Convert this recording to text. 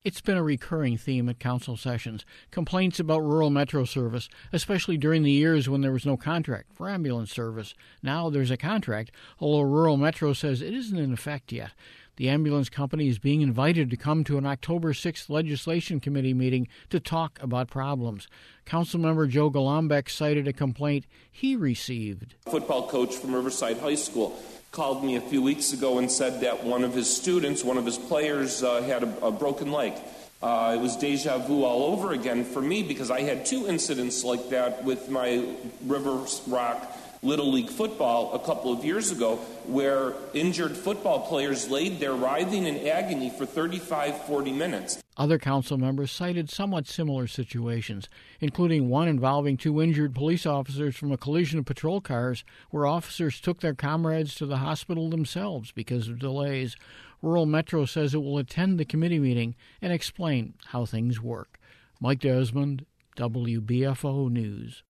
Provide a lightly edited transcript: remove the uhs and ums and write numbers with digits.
It's been a recurring theme at council sessions, complaints about rural metro service, especially during the years when there was no contract for ambulance service. Now there's a contract, although rural metro says it isn't in effect yet. The ambulance company is being invited to come to an October 6th legislation committee meeting to talk about problems. Councilmember Joe Golombek cited a complaint he received. Football coach from Riverside High School called me a few weeks ago and said that one of his students, one of his players, had a broken leg. It was deja vu all over again for me because I had two incidents like that with my River Rock Little League football a couple of years ago where injured football players laid there writhing in agony for 35-40 minutes. Other council members cited somewhat similar situations, including one involving two injured police officers from a collision of patrol cars where officers took their comrades to the hospital themselves because of delays. Rural Metro says it will attend the committee meeting and explain how things work. Mike Desmond, WBFO News.